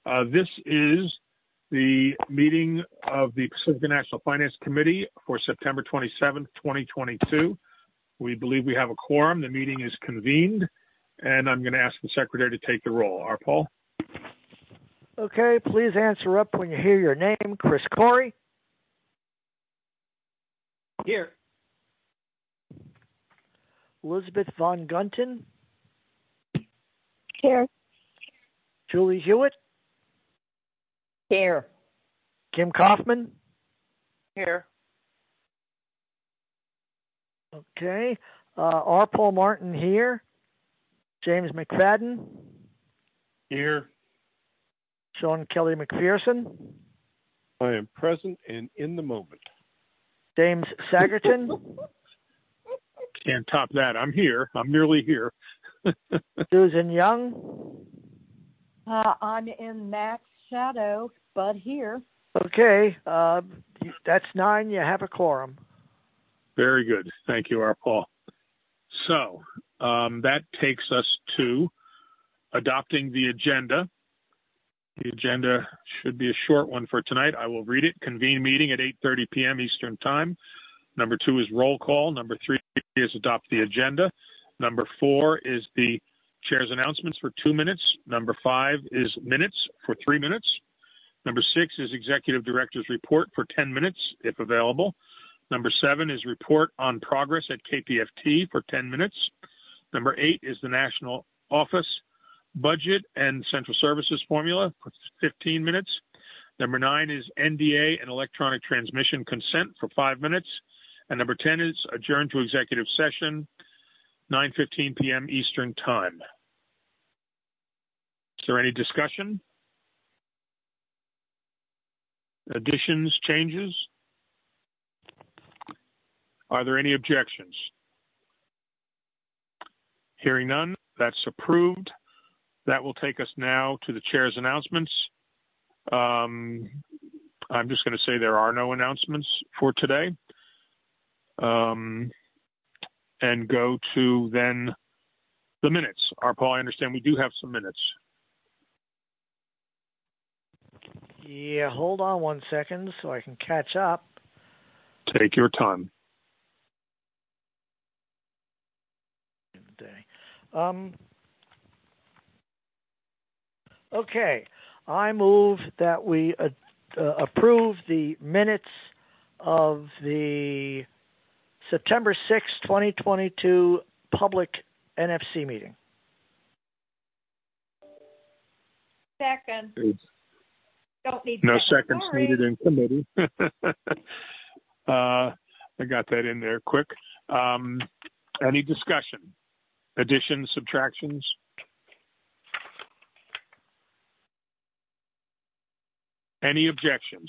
This is the meeting of the Pacific National Finance Committee for September 27th, 2022. We believe we have a quorum. The meeting is convened, and I'm going to ask the secretary to take the roll. Paul? Okay, please answer up when you hear your name. Chris Corey. Here. Elizabeth Von Gunten. Here. Julie Hewitt. Here. Kim Kaufman. Here. Okay. R. Paul Martin here. James McFadden. Here. Sean Kelly McPherson. I am present and in the moment. James Sagerton. Can't top that. I'm here. I'm nearly here. Susan Young. I'm in Mac's shadow, but here. Okay. That's 9. You have a quorum. Very good. Thank you, Paul. So that takes us to adopting the agenda. The agenda should be a short one for tonight. I will read it. Convene meeting at 8:30 p.m. Eastern Time. Number 2 is roll call. Number 3 is adopt the agenda. Number 4 is the chair's announcements for 2 minutes. Number 5 is minutes for 3 minutes. Number 6 is executive director's report for 10 minutes, if available. Number 7 is report on progress at KPFT for 10 minutes. Number 8 is the national office budget and central services formula for 15 minutes. Number 9 is NDA and electronic transmission consent for 5 minutes. And number 10 is adjourn to executive session, 9:15 p.m. Eastern Time. Is there any discussion? Additions, changes? Are there any objections? Hearing none, that's approved. That will take us now to the chair's announcements. I'm just going to say there are no announcements for today. And go to then the minutes. Paul, I understand we do have some minutes. Yeah, hold on 1 second so I can catch up. Take your time. Okay, I move that we approve the minutes of the September 6, 2022 public NFC meeting. Second. Don't need no second. seconds needed in committee. I got that in there quick. Any discussion? Additions, subtractions? Any objections?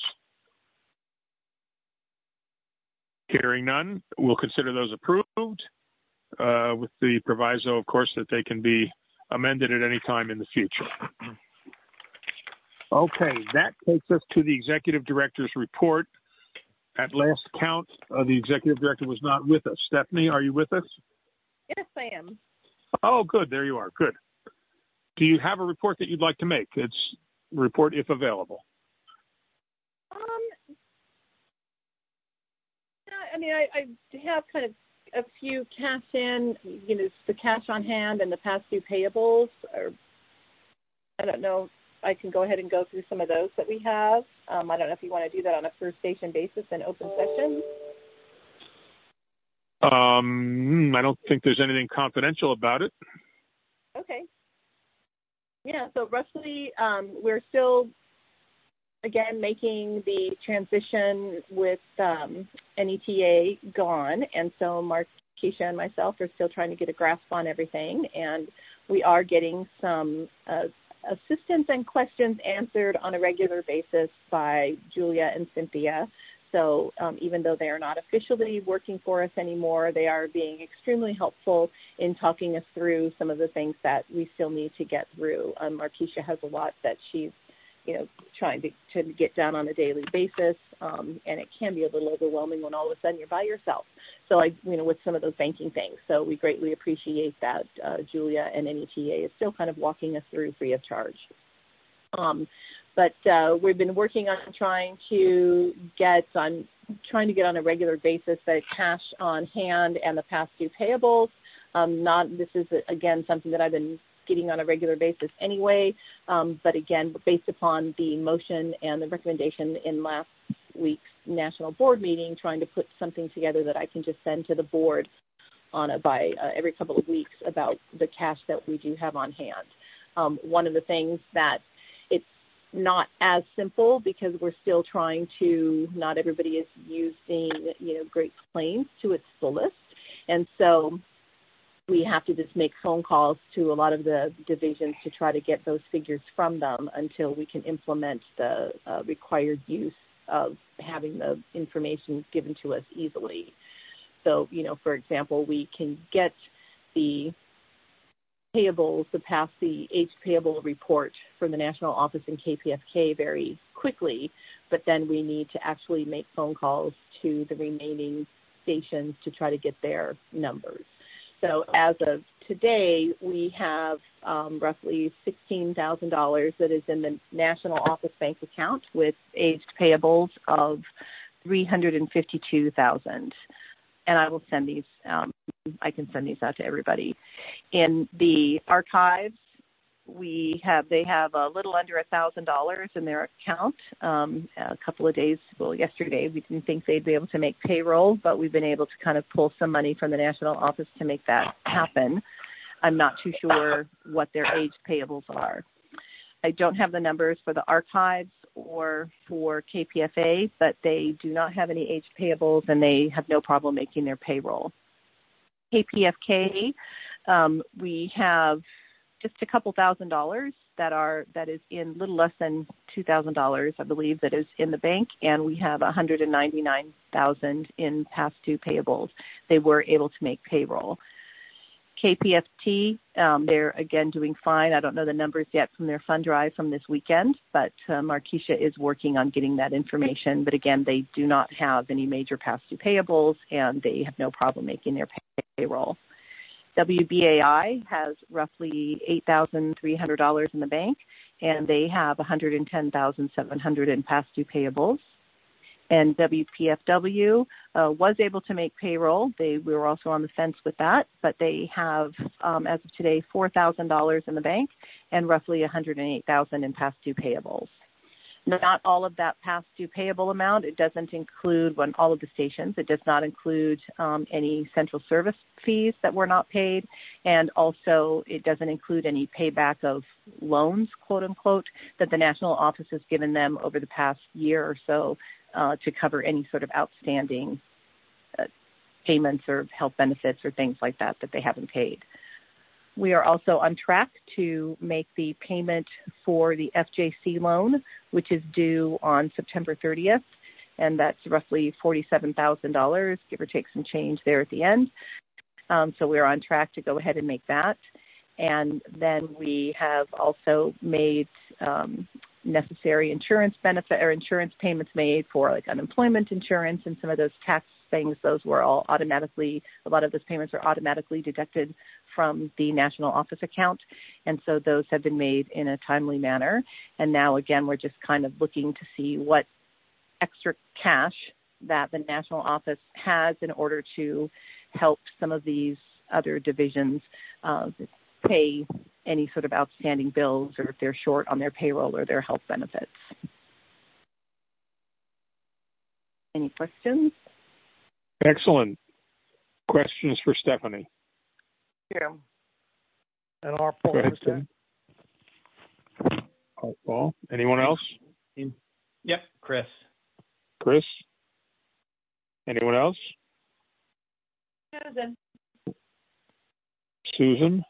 Hearing none, we'll consider those approved with the proviso, of course, that they can be amended at any time in the future. Okay, that takes us to the executive director's report. At last count, the executive director was not with us. Stephanie, are you with us? Yes, I am. Oh, good. There you are. Good. Do you have a report that you'd like to make? It's a report if available. I mean, I have kind of a few cash in, the cash on hand and the past due payables. Or I don't know. I can go ahead and go through some of those that we have. I don't know if you want to do that on a per station basis in open session. I don't think there's anything confidential about it. Okay. Yeah, so roughly we're still, again, making the transition with NETA gone. And so Markeisha and myself are still trying to get a grasp on everything. And we are getting some assistance and questions answered on a regular basis by Julia and Cynthia. So even though they are not officially working for us anymore, they are being extremely helpful in talking us through some of the things that we still need to get through. Markeisha has a lot that she's, trying to get done on a daily basis, and it can be a little overwhelming when all of a sudden you're by yourself. So, with some of those banking things. So we greatly appreciate that Julia and NETA is still kind of walking us through free of charge. But we've been working on trying to get on a regular basis the cash on hand and the past due payables. This is again something that I've been getting on a regular basis anyway. But again, based upon the motion and the recommendation in last week's national board meeting, trying to put something together that I can just send to the board by every couple of weeks about the cash that we do have on hand. One of the things that it's not as simple because we're still trying to, not everybody is using, Great Plains to its fullest. And so we have to just make phone calls to a lot of the divisions to try to get those figures from them until we can implement the required use of having the information given to us easily. So, for example, we can get the payables, the age payable report from the national office in KPFK very quickly, but then we need to actually make phone calls to the remaining stations to try to get their numbers. So as of today, we have roughly $16,000 that is in the national office bank account with aged payables of $352,000. And I will send these. I can send these out to everybody. In the archives, they have a little under $1,000 in their account. A couple of days, yesterday, we didn't think they'd be able to make payroll, but we've been able to kind of pull some money from the national office to make that happen. I'm not too sure what their age payables are. I don't have the numbers for the archives or for KPFA, but they do not have any age payables, and they have no problem making their payroll. KPFK, we have just a couple $1,000 that is in little less than $2,000, I believe, that is in the bank, and we have $199,000 in past due payables. They were able to make payroll. KPFT, they're again doing fine. I don't know the numbers yet from their fund drive from this weekend, but Markeisha is working on getting that information. But again, they do not have any major past due payables, and they have no problem making their payroll. WBAI has roughly $8,300 in the bank, and they have $110,700 in past due payables. And WPFW was able to make payroll. We were also on the fence with that, but they have, as of today, $4,000 in the bank and roughly $108,000 in past due payables. Not all of that past due payable amount. It doesn't include all of the stations. It does not include any central service fees that were not paid, and also it doesn't include any payback of loans, quote unquote, that the national office has given them over the past year or so to cover any sort of outstanding payments or health benefits or things like that they haven't paid. We are also on track to make the payment for the FJC loan, which is due on September 30th, and that's roughly $47,000, give or take some change there at the end. So we're on track to go ahead and make that. And then we have also made necessary insurance payments made for like unemployment insurance and some of those tax things. Those were all a lot of those payments are automatically deducted from the national office account. And so those have been made in a timely manner. And now, again, we're just kind of looking to see what extra cash that the national office has in order to help some of these other divisions pay any sort of outstanding bills, or if they're short on their payroll or their health benefits. Any questions? Excellent. Questions for Stephanie? Yeah. And our Paul. Go ahead, Tim. Paul. Anyone else? Yep, Chris. Chris? Anyone else? Susan. Susan?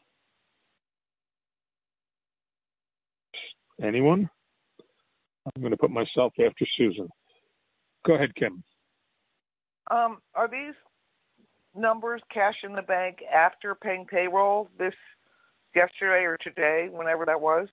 Anyone? I'm going to put myself after Susan. Go ahead, Kim. Are these numbers cash in the bank after paying payroll this yesterday or today, whenever that was?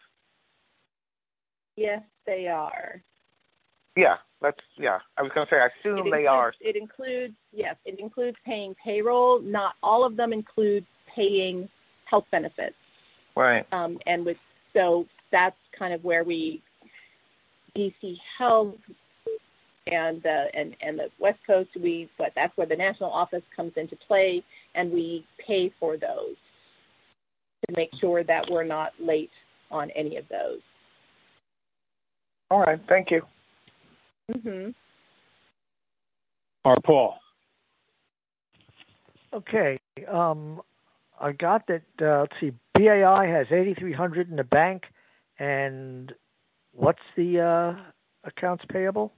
Yes, they are. Yeah, I was going to say, I assume they are. It includes paying payroll. Not all of them include paying health benefits. Right. So that's kind of where DC Health and the West Coast, but that's where the national office comes into play, and we pay for those to make sure that we're not late on any of those. All right, thank you. Mm-hmm. Our Paul. Okay. I got that. Let's see. BAI has $8,300 in the bank, and what's the accounts payable?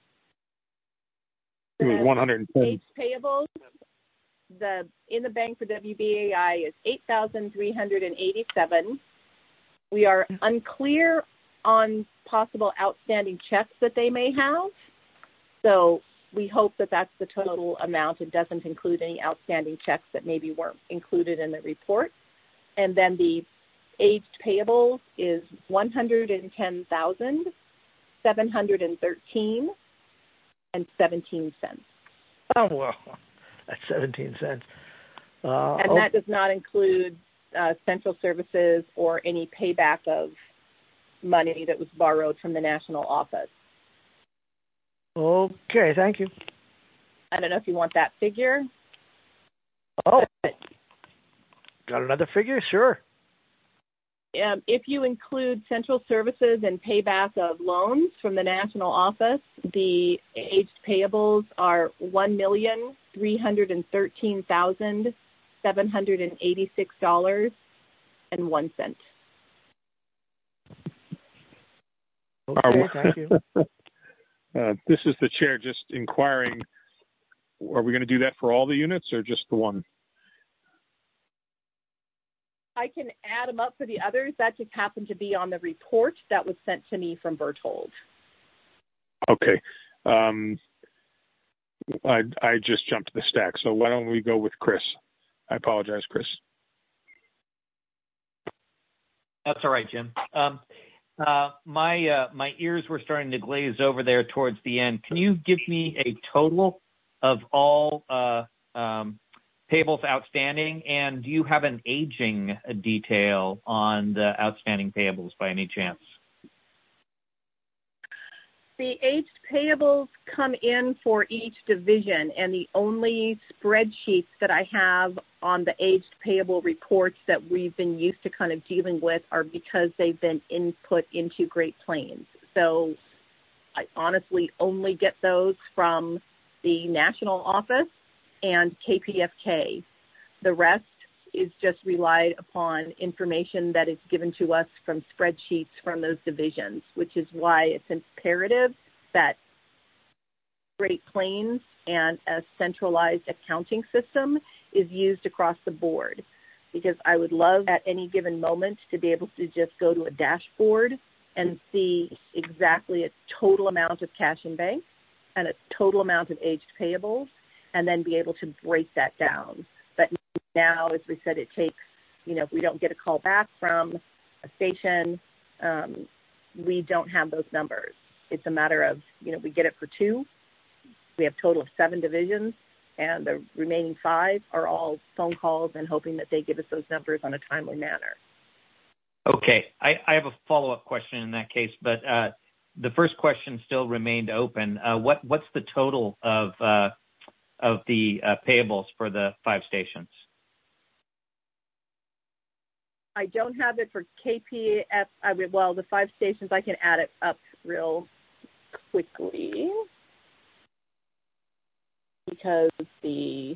It was 110. Age payables. In the bank for WBAI is $8,387. We are unclear on possible outstanding checks that they may have, so we hope that that's the total amount. It doesn't include any outstanding checks that maybe weren't included in the report. And then the aged payables is $110,713.17. Oh, well, that's 17 cents. And that does not include central services or any payback of money that was borrowed from the national office. Okay, thank you. I don't know if you want that figure. Oh, got another figure? Sure. If you include central services and payback of loans from the national office, the aged payables are $1,313,786.01. Okay, thank you. This is the chair just inquiring, are we going to do that for all the units or just the one? I can add them up for the others. That just happened to be on the report that was sent to me from Berthold. Okay. I just jumped the stack, so why don't we go with Chris? I apologize, Chris. That's all right, Jim. My ears were starting to glaze over there towards the end. Can you give me a total of all payables outstanding, and do you have an aging detail on the outstanding payables by any chance? The aged payables come in for each division, and the only spreadsheets that I have on the aged payable reports that we've been used to kind of dealing with are because they've been input into Great Plains. So I honestly only get those from the national office and KPFK. The rest is just relied upon information that is given to us from spreadsheets from those divisions, which is why it's imperative that Great Plains and a centralized accounting system is used across the board. Because I would love at any given moment to be able to just go to a dashboard and see exactly a total amount of cash in bank and a total amount of aged payables, and then be able to break that down. But now, as we said, it takes, if we don't get a call back from a station, we don't have those numbers. It's a matter of, we get it for 2. We have a total of 7 divisions, and the remaining 5 are all phone calls and hoping that they give us those numbers on a timely manner. Okay. I have a follow-up question in that case, but the first question still remained open. What's the total of the payables for the 5 stations? I don't have it for KPF. The 5 stations, I can add it up real quickly because the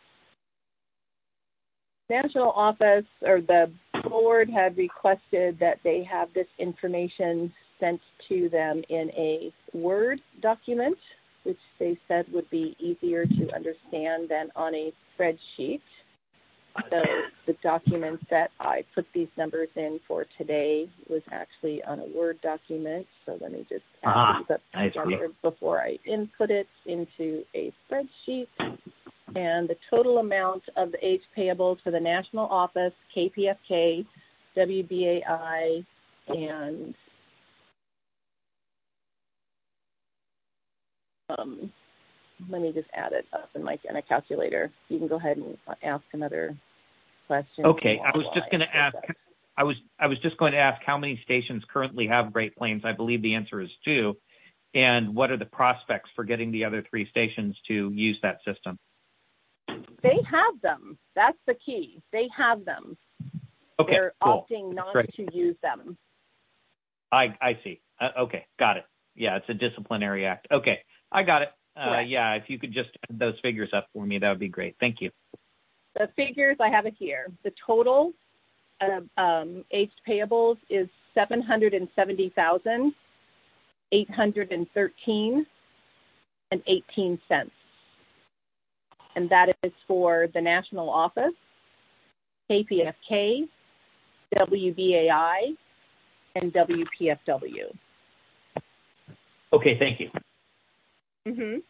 national office or the board had requested that they have this information sent to them in a Word document, which they said would be easier to understand than on a spreadsheet. So the document that I put these numbers in for today was actually on a Word document. So let me just add these up together before I input it into a spreadsheet. And the total amount of the age payables for the national office, KPFK, WBAI, and let me just add it up in a calculator. You can go ahead and ask another question. Okay, I was just going to ask I was just going to ask how many stations currently have Great Plains. I believe the answer is 2. And what are the prospects for getting the other 3 stations to use that system? They have them. That's the key. They have them. Okay, They're cool. opting not Great. to use them. I see. Okay, got it. Yeah, it's a disciplinary act. Okay, I got it. Yeah, if you could just add those figures up for me, that would be great. Thank you. The figures, I have it here. The total aged payables is $770,813.18, and that is for the national office, KPFK, WBAI, and WPFW. Okay, thank you. Mm-hmm.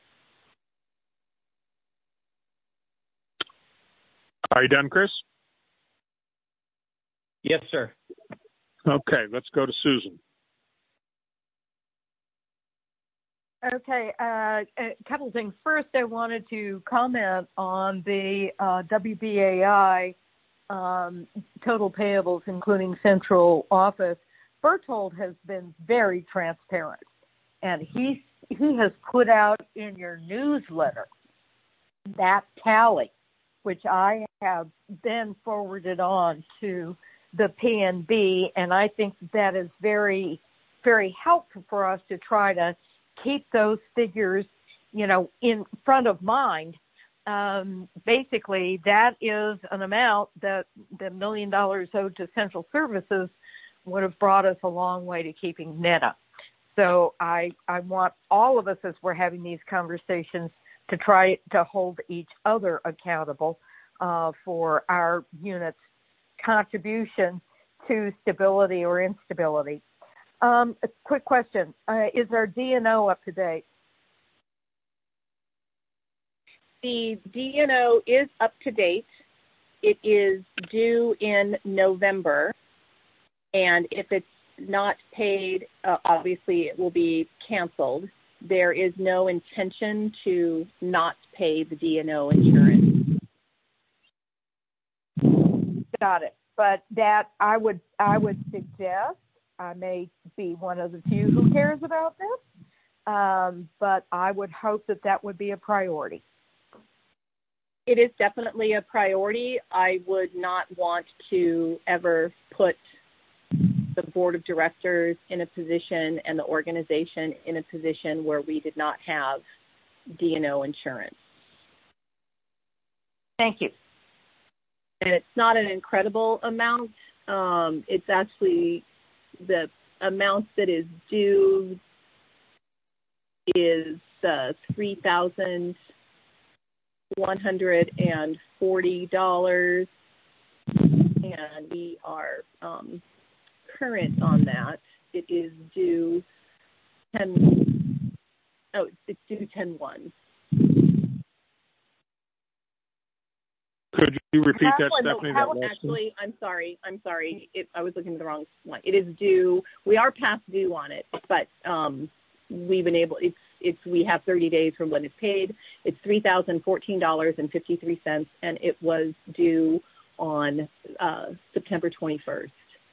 Are you done, Chris? Yes, sir. Okay, let's go to Susan. Okay, a couple of things. First, I wanted to comment on the WBAI total payables, including central office. Berthold has been very transparent, and he has put out in your newsletter that tally, which I have then forwarded on to the PNB, and I think that is very, very helpful for us to try to keep those figures, in front of mind. Basically, that is an amount that the $1 million owed to central services would have brought us a long way to keeping NETA. So I want all of us, as we're having these conversations, to try to hold each other accountable for our unit's contribution to stability or instability. A quick question. Is our D&O up to date? The D&O is up to date. It is due in November, and if it's not paid, obviously it will be canceled. There is no intention to not pay the D&O insurance. Got it. But that I would suggest, I may be one of the few who cares about this, but I would hope that would be a priority. It is definitely a priority. I would not want to ever put the board of directors in a position and the organization in a position where we did not have D&O insurance. Thank you. And it's not an incredible amount. It's actually the amount that is due is $3,140, and we are current on that. It is due it's due 10/1. Could you repeat that, Stephanie? Actually, I'm sorry. I was looking at the wrong one. It is due. We are past due on it, but we've been able. We have 30 days from when it's paid. It's $3,014.53, and it was due on September 21st.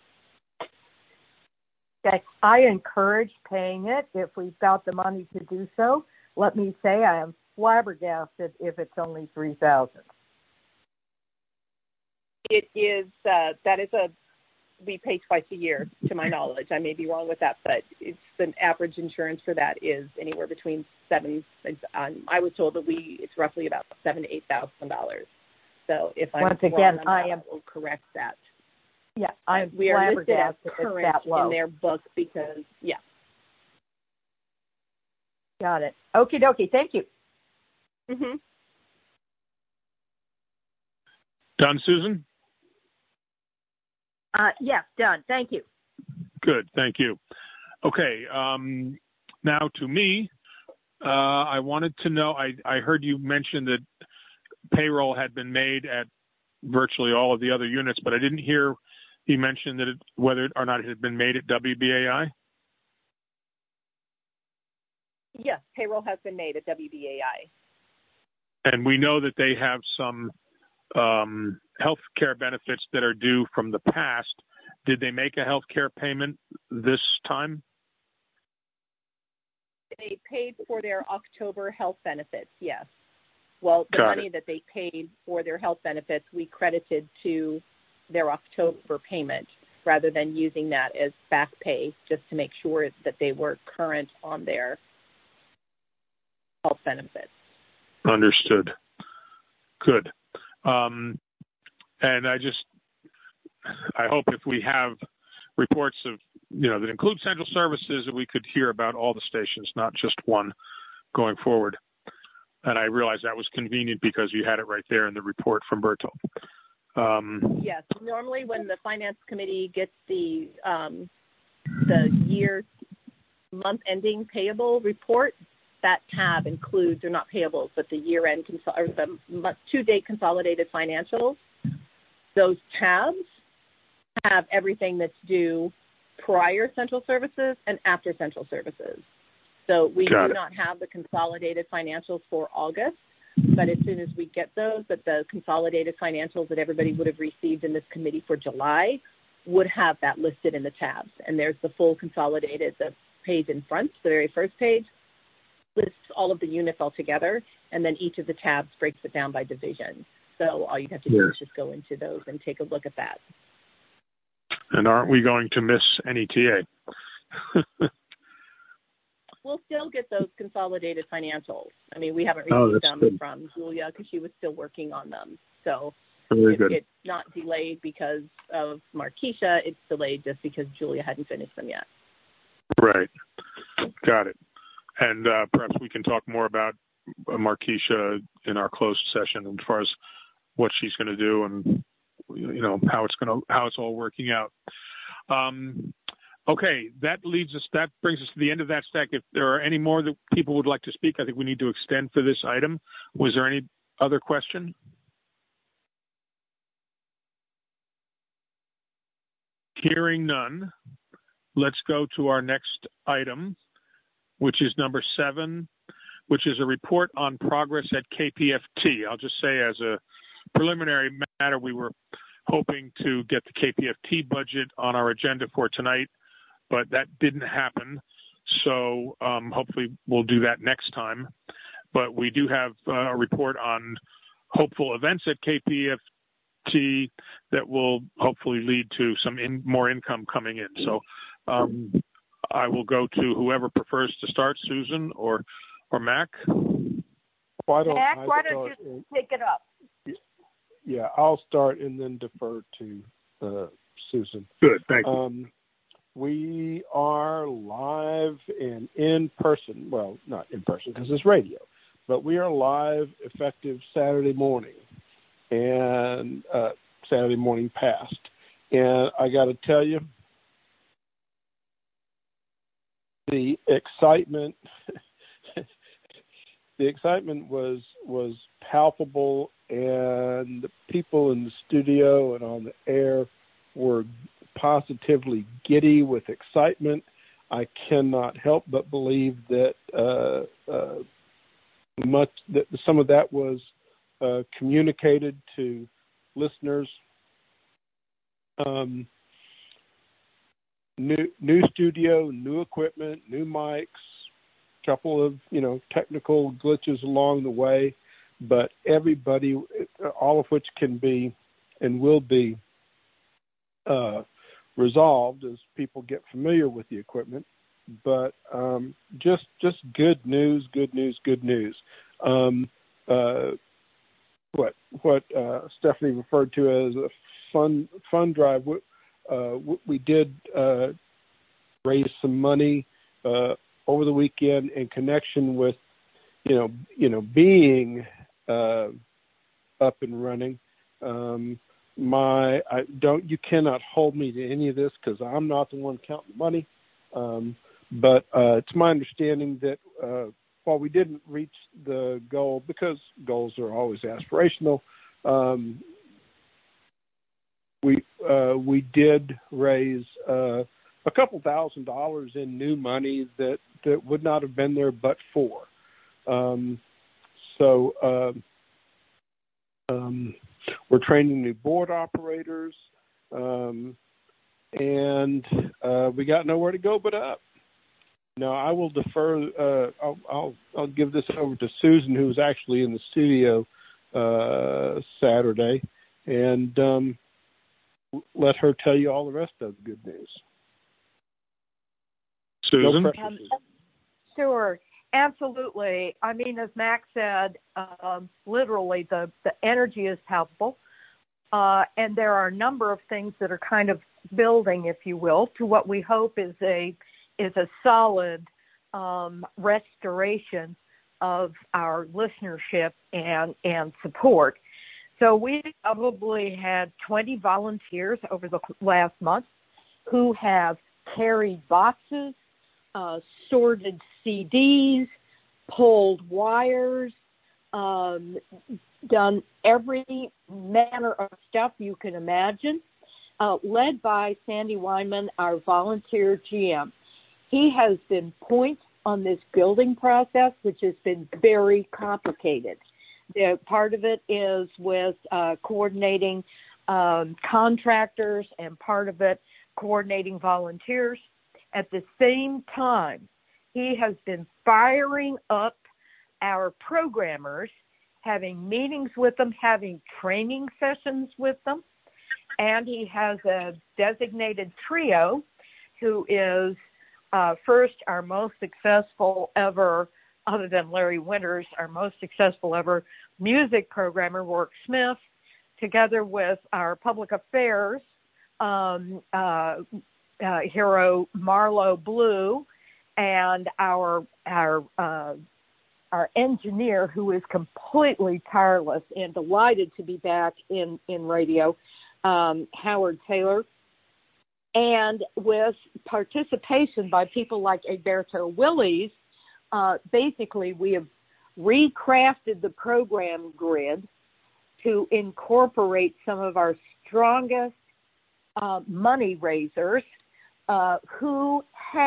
Okay. I encourage paying it if we've got the money to do so. Let me say I am flabbergasted if it's only $3,000. It is, we pay twice a year, to my knowledge. I may be wrong with that, but it's the average insurance for that is anywhere between I was told that it's roughly about $7,000 to $8,000. So if I'm once again, I will correct that. Yeah, we are listed as flabbergasted current in their book because, yeah. Got it. Okie dokie. Thank you. Mm-hmm. Done, Susan? Yes, done. Thank you. Good, thank you. Okay, now to me, I wanted to know, I heard you mention that payroll had been made at virtually all of the other units, but I didn't hear you mention that whether or not it had been made at WBAI? Yes, payroll has been made at WBAI. And we know that they have some health care benefits that are due from the past. Did they make a health care payment this time? They paid for their October health benefits, yes. Well, the money that they paid for their health benefits, we credited to their October payment rather than using that as back pay, just to make sure that they were current on their health benefits. Understood. Good. And I hope if we have reports of, that include central services, that we could hear about all the stations, not just one, going forward. And I realized that was convenient because you had it right there in the report from Berto. Yes. Normally when the Finance Committee gets the year month ending payable report, that tab includes, or not payables, but the year-end or the to-date consolidated financials. Those tabs have everything that's due prior central services and after central services. So we do not have the consolidated financials for August, but as soon as we get those, but the consolidated financials that everybody would have received in this committee for July would have that listed in the tabs. And there's the full consolidated, the page in front, the very first page, lists all of the units all together, and then each of the tabs breaks it down by division. So all you have to do is just go into those and take a look at that. And aren't we going to miss NETA? We'll still get those consolidated financials. I mean, we haven't received them from Julia because she was still working on them. So it's not delayed because of Markeisha. It's delayed just because Julia hadn't finished them yet. Right. Got it. And perhaps we can talk more about Markeisha in our closed session as far as what she's going to do and how it's all working out. Okay, that brings us to the end of that stack. If there are any more that people would like to speak, I think we need to extend for this item. Was there any other question? Hearing none, let's go to our next item, which is number 7, which is a report on progress at KPFT. I'll just say as a preliminary matter, we were hoping to get the KPFT budget on our agenda for tonight, but that didn't happen. So hopefully we'll do that next time. But we do have a report on hopeful events at KPFT that will hopefully lead to some more income coming in. So I will go to whoever prefers to start, Susan or Mac. Why don't you take it up? Yeah, I'll start and then defer to Susan. Good, thank you. We are live and in person. Well, not in person because it's radio, but we are live effective Saturday morning and Saturday morning past. And I got to tell you, the excitement was palpable, and the people in the studio and on the air were positively giddy with excitement. I cannot help but believe that some of that was communicated to listeners. New studio, new equipment, new mics, couple of technical glitches along the way, but everybody, all of which can be and will be resolved as people get familiar with the equipment. But just good news. What Stephanie referred to as a fun drive. We did raise some money over the weekend in connection with being up and running. You cannot hold me to any of this because I'm not the one counting the money. But it's my understanding that while we didn't reach the goal, because goals are always aspirational, we did raise a couple $1,000s in new money that would not have been there but for. We're training new board operators. and we got nowhere to go but up. Now, I will defer. I'll give this over to Susan, who's actually in the studio Saturday, and let her tell you all the rest of the good news. Susan? No pressure, Susan. Sure, absolutely. I mean, as Max said, literally the energy is palpable, and there are a number of things that are kind of building, if you will, to what we hope is a solid restoration of our listenership and support. So we probably had 20 volunteers over the last month who have carried boxes, sorted CDs, pulled wires, done every manner of stuff you can imagine, led by Sandy Weinman, our volunteer GM. He has been point on this building process, which has been very complicated. The part of it is with coordinating contractors, and part of it coordinating volunteers. At the same time, he has been firing up our programmers, having meetings with them, having training sessions with them, and he has a designated trio who is first our most successful ever, other than Larry Winters, our most successful ever music programmer, Rourke Smith, together with our public affairs hero, Marlo Blue, and our engineer, who is completely tireless and delighted to be back in radio, Howard Taylor, and with participation by people like Egberto Willies. Basically, we have recrafted the program grid to incorporate some of our strongest money raisers who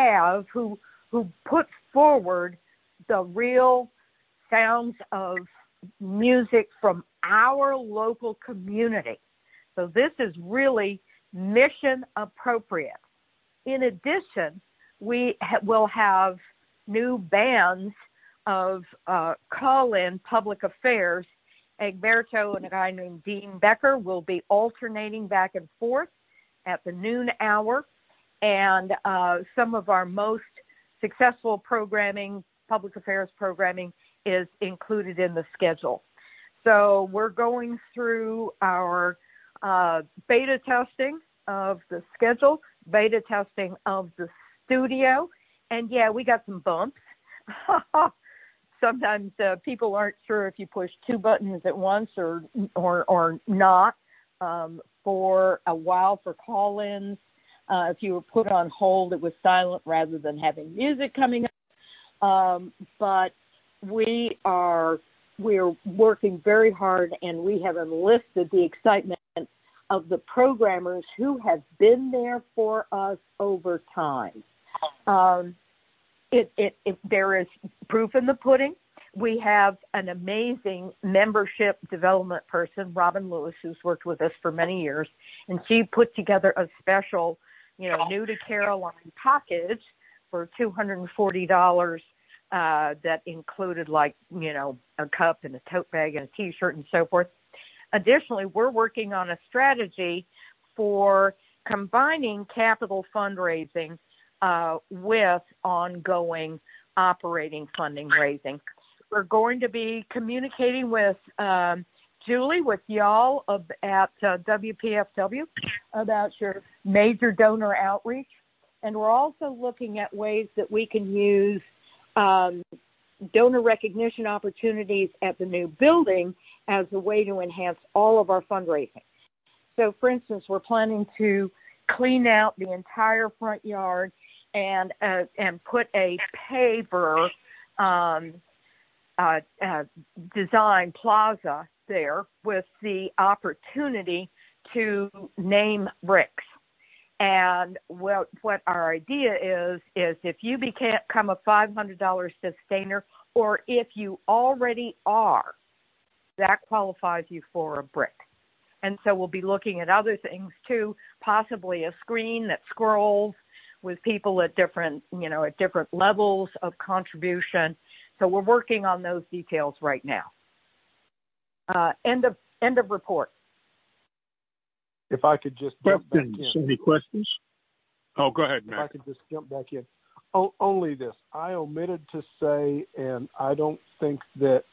put forward the real sounds of music from our local community. So this is really mission appropriate. In addition, we will have new bands of call-in public affairs. Egberto and a guy named Dean Becker will be alternating back and forth at the noon hour, and some of our most successful programming, public affairs programming, is included in the schedule. So we're going through our beta testing of the schedule, beta testing of the studio, and yeah, we got some bumps. Sometimes people aren't sure if you push two buttons at once or not. For a while for call-ins, if you were put on hold, it was silent rather than having music coming up. But we're working very hard, and we have enlisted the excitement of the programmers who have been there for us over time. There is proof in the pudding. We have an amazing membership development person, Robin Lewis, who's worked with us for many years, and she put together a special, new to Caroline package for $240 that included a cup and a tote bag and a T-shirt and so forth. Additionally, we're working on a strategy for combining capital fundraising with ongoing operating funding raising. We're going to be communicating with Julie, with y'all at WPFW about your major donor outreach. And we're also looking at ways that we can use donor recognition opportunities at the new building as a way to enhance all of our fundraising. So, for instance, we're planning to clean out the entire front yard and put a paver design plaza there with the opportunity to name bricks. And what our idea is if you become a $500 sustainer, or if you already are, that qualifies you for a brick. And so we'll be looking at other things too, possibly a screen that scrolls with people at different levels of contribution. So we're working on those details right now. End of report. If I could just jump back in. Any questions? Oh, go ahead, Matt. If I could just jump back in. Only this. I omitted to say, and I don't think that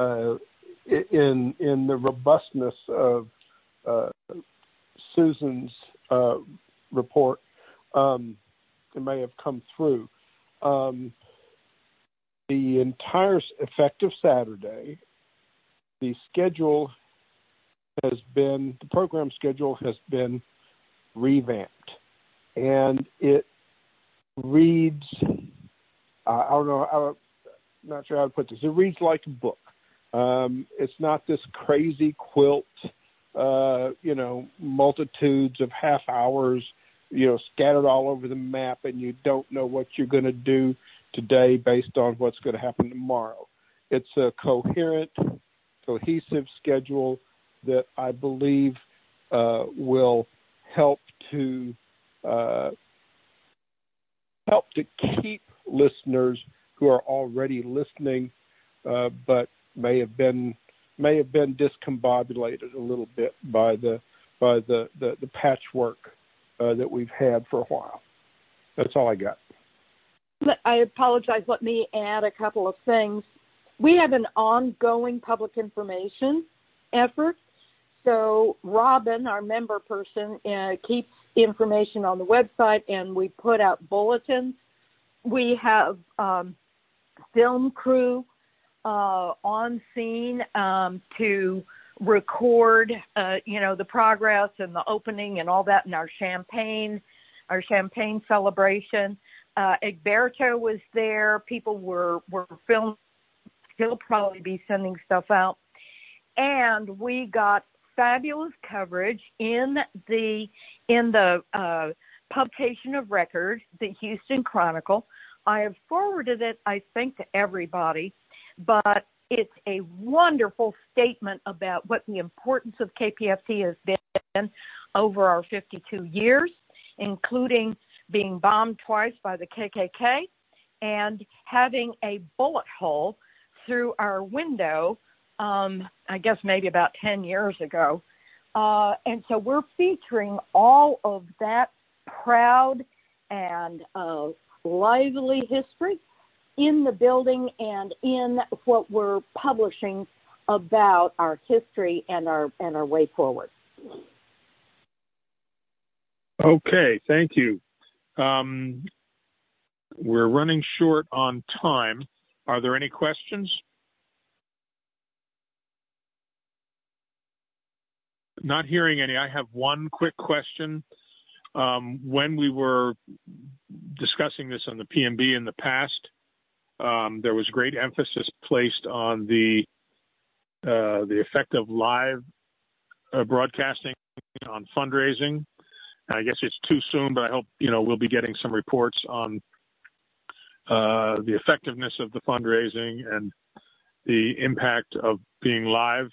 in the robustness of Susan's report, it may have come through. The entire effective Saturday, the program schedule has been revamped, and it reads, I don't know, I'm not sure how to put this. It reads like a book. It's not this crazy quilt, multitudes of half hours, scattered all over the map, and you don't know what you're going to do today based on what's going to happen tomorrow. It's a coherent, cohesive schedule that I believe will help to keep listeners who are already listening, but may have been discombobulated a little bit by the patchwork that we've had for a while. That's all I got. I apologize. Let me add a couple of things. We have an ongoing public information effort. So Robin, our member person, keeps information on the website, and we put out bulletins. We have film crew on scene to record, the progress and the opening and all that in our champagne celebration. Egberto was there. People were filming. He'll probably be sending stuff out. And we got fabulous coverage in the publication of record, the Houston Chronicle. I have forwarded it, I think, to everybody, but it's a wonderful statement about what the importance of KPFT has been over our 52 years, including being bombed twice by the KKK and having a bullet hole through our window, I guess maybe about 10 years ago. And so we're featuring all of that proud and lively history in the building and in what we're publishing about our history and our way forward. Okay, thank you. We're running short on time. Are there any questions? Not hearing any. I have one quick question. When we were discussing this on the PMB in the past, there was great emphasis placed on the effect of live broadcasting on fundraising. I guess it's too soon, but I hope we'll be getting some reports on the effectiveness of the fundraising and the impact of being live.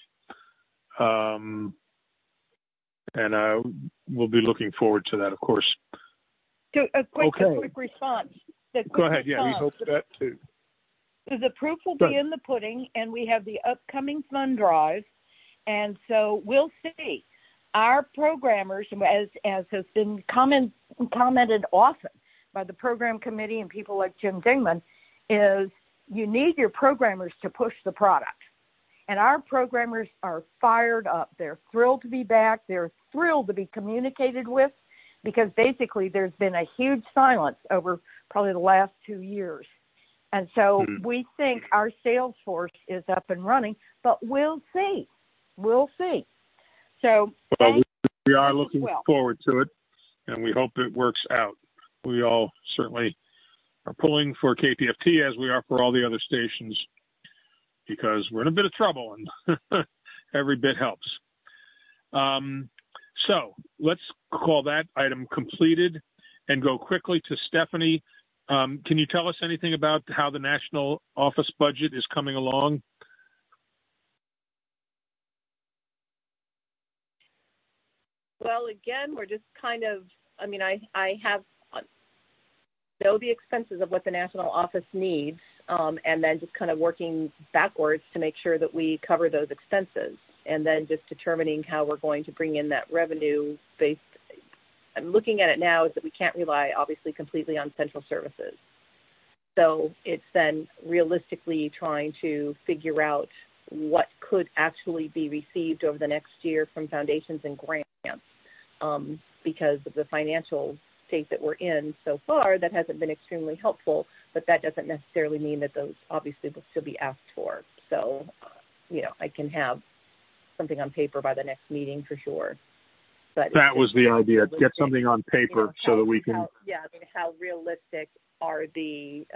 And we'll be looking forward to that, of course. So a quick response. Go ahead. Yeah, we hope that too. The proof will be in the pudding, and we have the upcoming fund drive, and so we'll see. Our programmers, as has been commented often by the program committee and people like Jim Dingman, is you need your programmers to push the product. And our programmers are fired up. They're thrilled to be back. They're thrilled to be communicated with, because basically there's been a huge silence over probably the last 2 years. And so we think our sales force is up and running, but we'll see. We'll see. So we are looking forward to it, and we hope it works out. We all certainly are pulling for KPFT, as we are for all the other stations, because we're in a bit of trouble, and every bit helps. So let's call that item completed and go quickly to Stephanie. Can you tell us anything about how the national office budget is coming along? Well, again, we're just kind of, I have know the expenses of what the national office needs, and then just kind of working backwards to make sure that we cover those expenses, and then just determining how we're going to bring in that revenue based. I'm looking at it now is that we can't rely, obviously, completely on central services. So it's then realistically trying to figure out what could actually be received over the next year from foundations and grants, because of the financial state that we're in so far. That hasn't been extremely helpful, but that doesn't necessarily mean that those obviously will still be asked for. So, I can have something on paper by the next meeting for sure. But that was the idea. Get something on paper so that we can. How realistic are the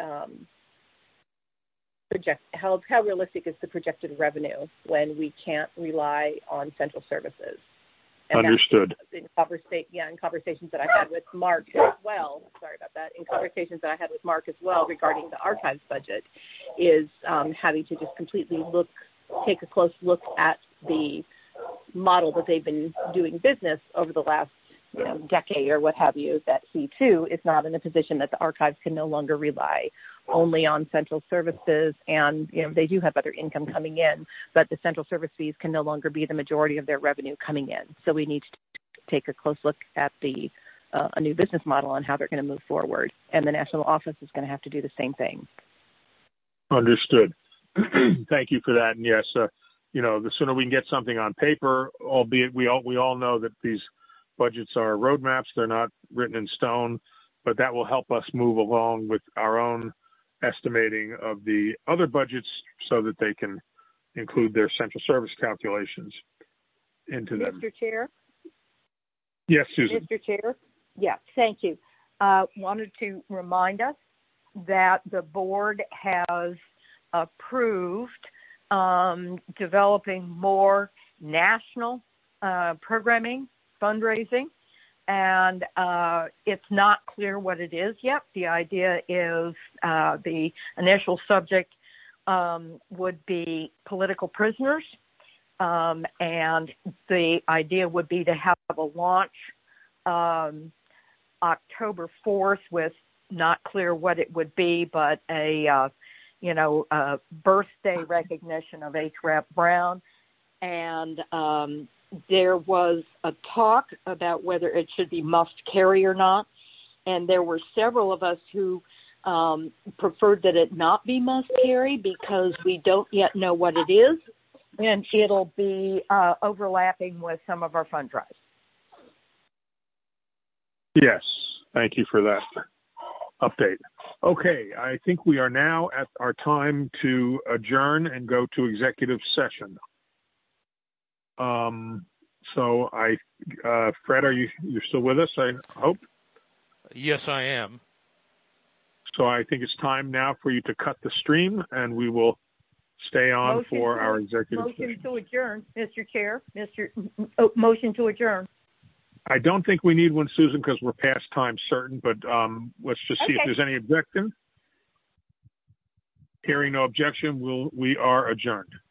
how realistic is the projected revenue when we can't rely on central services? And understood. In conversations that I had with Mark as well. Sorry about that. In conversations that I had with Mark as well regarding the archives budget, is having to just completely take a close look at the model that they've been doing business over the last decade or what have you, that he too is not in a position that the archives can no longer rely only on central services, and they do have other income coming in, but the central service fees can no longer be the majority of their revenue coming in. So we need to take a close look at a new business model on how they're going to move forward, and the national office is going to have to do the same thing. Understood. Thank you for that. And yes, the sooner we can get something on paper, albeit we all know that these budgets are roadmaps, they're not written in stone, but that will help us move along with our own estimating of the other budgets so that they can include their central service calculations into them. Mr. Chair? Yes, Susan. Mr. Chair? Yeah, thank you. Wanted to remind us that the board has approved developing more national programming, fundraising, and it's not clear what it is yet. The idea is the initial subject would be political prisoners, and the idea would be to have a launch October 4th with not clear what it would be, but a birthday recognition of H. Rap Brown. And there was a talk about whether it should be must carry or not. And there were several of us who preferred that it not be must carry because we don't yet know what it is. And it'll be overlapping with some of our fund drives. Yes, thank you for that update. Okay, I think we are now at our time to adjourn and go to executive session. So Fred, you're still with us, I hope? Yes, I am. So I think it's time now for you to cut the stream, and we will stay on for our executive session. Motion to adjourn, Mr. Chair. Motion to adjourn. I don't think we need one, Susan, because we're past time certain, but let's just see if there's any objection. Hearing no objection, we are adjourned.